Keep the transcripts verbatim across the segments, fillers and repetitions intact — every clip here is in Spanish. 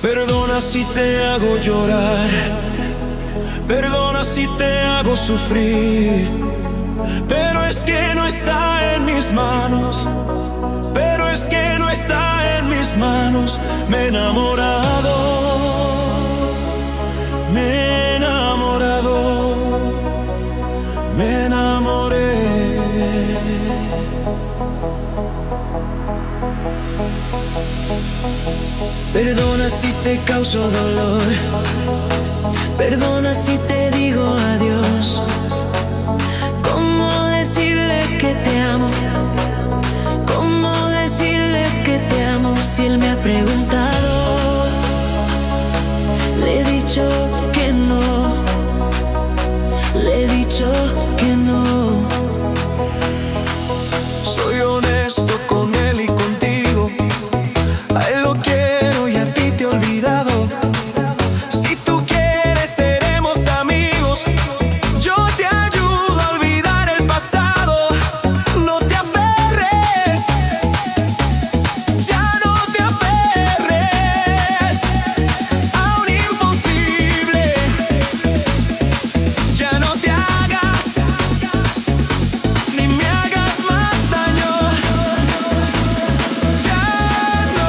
Perdona si te hago llorar, perdona si te hago sufrir, pero es que no está en mis manos, pero es que no está en mis manos. Me he enamorado, me he enamorado, me enamoré. Perdona si te causo dolor, perdona si te digo adiós. ¿Cómo decirle que te amo? ¿Cómo decirle que te amo si él me ha preguntado? Le he dicho que no, le he dicho que no. Soy honesto con él y contigo, a él lo quiero y a ti te he olvidado. Si tú quieres seremos amigos, yo te ayudo a olvidar el pasado. No te aferres, ya no te aferres a un imposible. Ya no te hagas, ni me hagas más daño. Ya no.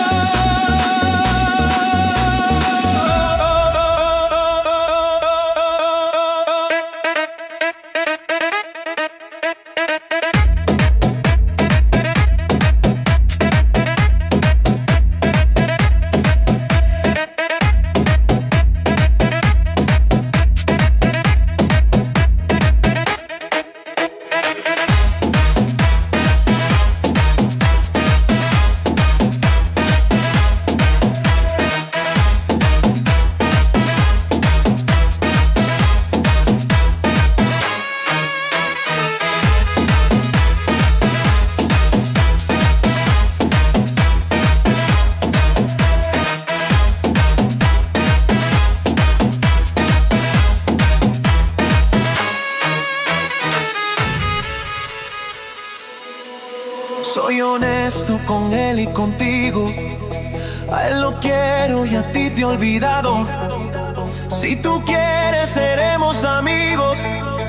Soy honesto con él y contigo, a él lo quiero y a ti te he olvidado. Si tú quieres seremos amigos,